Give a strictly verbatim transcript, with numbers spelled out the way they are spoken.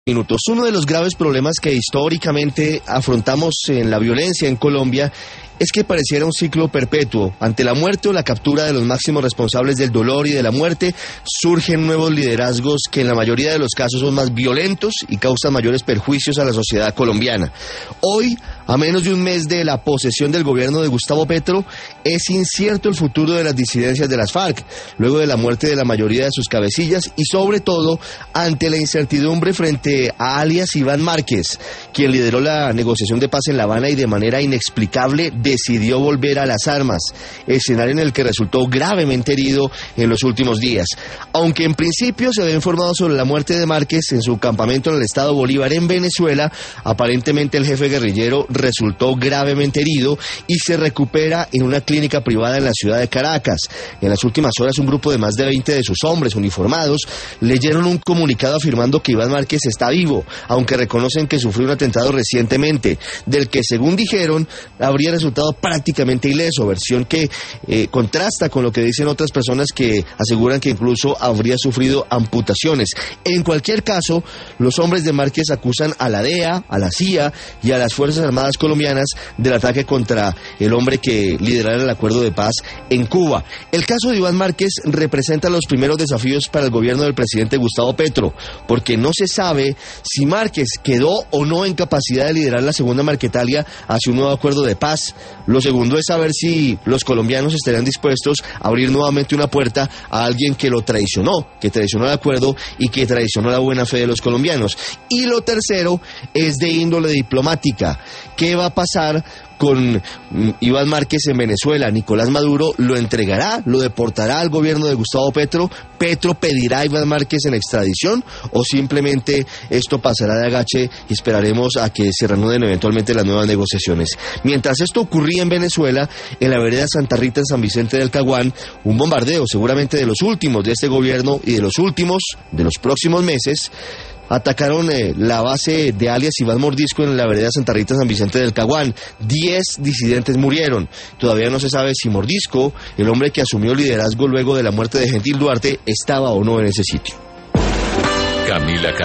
Minutos. Uno de los graves problemas que históricamente afrontamos en la violencia en Colombia es que pareciera un ciclo perpetuo. Ante la muerte o la captura de los máximos responsables del dolor y de la muerte, surgen nuevos liderazgos que en la mayoría de los casos son más violentos y causan mayores perjuicios a la sociedad colombiana. Hoy, a menos de un mes de la posesión del gobierno de Gustavo Petro, es incierto el futuro de las disidencias de las FARC, luego de la muerte de la mayoría de sus cabecillas y sobre todo ante la incertidumbre frente a alias Iván Márquez, quien lideró la negociación de paz en La Habana y de manera inexplicable decidió volver a las armas, escenario en el que resultó gravemente herido en los últimos días. Aunque en principio se había informado sobre la muerte de Márquez en su campamento en el estado Bolívar en Venezuela, aparentemente el jefe guerrillero resultó gravemente herido y se recupera en una clínica privada en la ciudad de Caracas. En las últimas horas un grupo de más de veinte de sus hombres uniformados leyeron un comunicado afirmando que Iván Márquez está vivo, aunque reconocen que sufrió un atentado recientemente, del que según dijeron habría resultado prácticamente ileso, versión que eh, contrasta con lo que dicen otras personas que aseguran que incluso habría sufrido amputaciones. En cualquier caso, los hombres de Márquez acusan a la D E A, a la C I A y a las Fuerzas Armadas colombianas del ataque contra el hombre que liderara el acuerdo de paz en Cuba. El caso de Iván Márquez representa los primeros desafíos para el gobierno del presidente Gustavo Petro, porque no se sabe si Márquez quedó o no en capacidad de liderar la segunda Marquetalia hacia un nuevo acuerdo de paz. Lo segundo es saber si los colombianos estarían dispuestos a abrir nuevamente una puerta a alguien que lo traicionó, que traicionó el acuerdo y que traicionó la buena fe de los colombianos. Y lo tercero es de índole diplomática. ¿Qué va a pasar con Iván Márquez en Venezuela? ¿Nicolás Maduro lo entregará, lo deportará al gobierno de Gustavo Petro? ¿Petro pedirá a Iván Márquez en extradición? ¿O simplemente esto pasará de agache y esperaremos a que se reanuden eventualmente las nuevas negociaciones? Mientras esto ocurría en Venezuela, en la vereda Santa Rita en San Vicente del Caguán, un bombardeo seguramente de los últimos de este gobierno y de los últimos de los próximos meses, atacaron eh, la base de alias Iván Mordisco en la vereda Santa Rita San Vicente del Caguán. Diez disidentes murieron. Todavía no se sabe si Mordisco, el hombre que asumió liderazgo luego de la muerte de Gentil Duarte, estaba o no en ese sitio. Camila